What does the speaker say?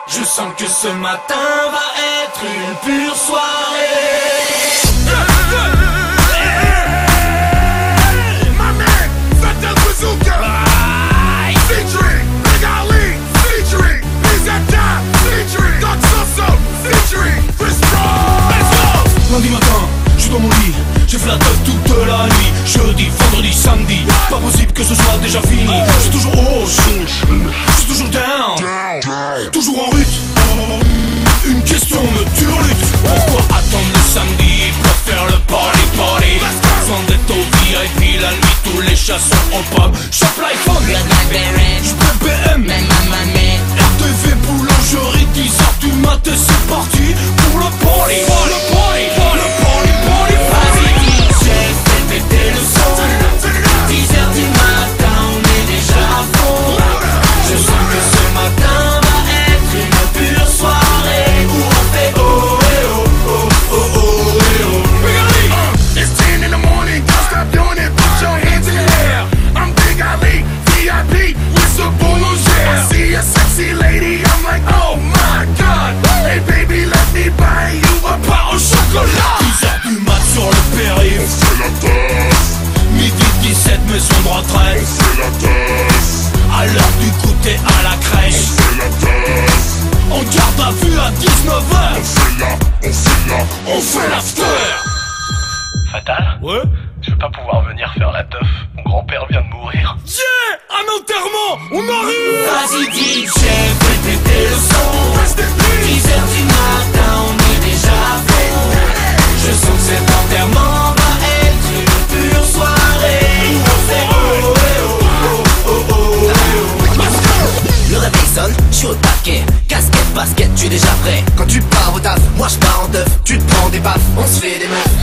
Je sens que ce matin va être une pure soirée. My man, Fatal Bazooka. Featuring Big Ali, featuring Bizata, featuring Doc Soso, featuring Chris Brown. Let's go. Lundi matin, je suis dans mon lit, j'ai fait la teuf toute la nuit. Jeudi, vendredi, samedi, pas possible que ce soit déjà fini. Je suis toujours haut, je suis toujours down, toujours en route. Une question me turlute. Pourquoi attendre le samedi pour faire le party? Sans d'être au VIP la nuit, tous les chats sont en pub. Shop l'iPhone, j'prends BM, RTV boulangerie, 10h du matin, c'est parti pour le party. Vas-y DJ, fais péter le son. 10h du matin, on est déjà à fond. Je sens que ce matin va être une pure soirée où on fait oh eh oh, oh oh oh eh oh. Big Ali, it's 10 in the morning, don't stop doing it, put your hands in the air. I'm Big Ali, VIP, with the boulanger. I see a sexy lady, I'm like, oh my god. Hey baby, let me buy you a part au chocolat. 10h du mat sur le périph', On fait la tasse, midi 17 maison de retraite. on fait la tasse, À l'heure du goûter à la crèche, on fait la tasse. en garde à vue à 19h. On fait l'after. Fatal, Ouais. je vais pas pouvoir venir faire la teuf. Mon grand-père vient de mourir. Yeah, un enterrement, on arrive. Vas-y DJ, fais péter le son. 10h du matin, on est déjà à fond. Je sens que cet enterrement va être une pure soirée où on fait oh eh oh oh oh oh eh oh. Le réveil sonne, je suis au taquet. Casquette, basket, tu es déjà prêt. Quand tu pars au taf, moi je pars en teuf. Tu te prends des baffes, on se fait des meufs.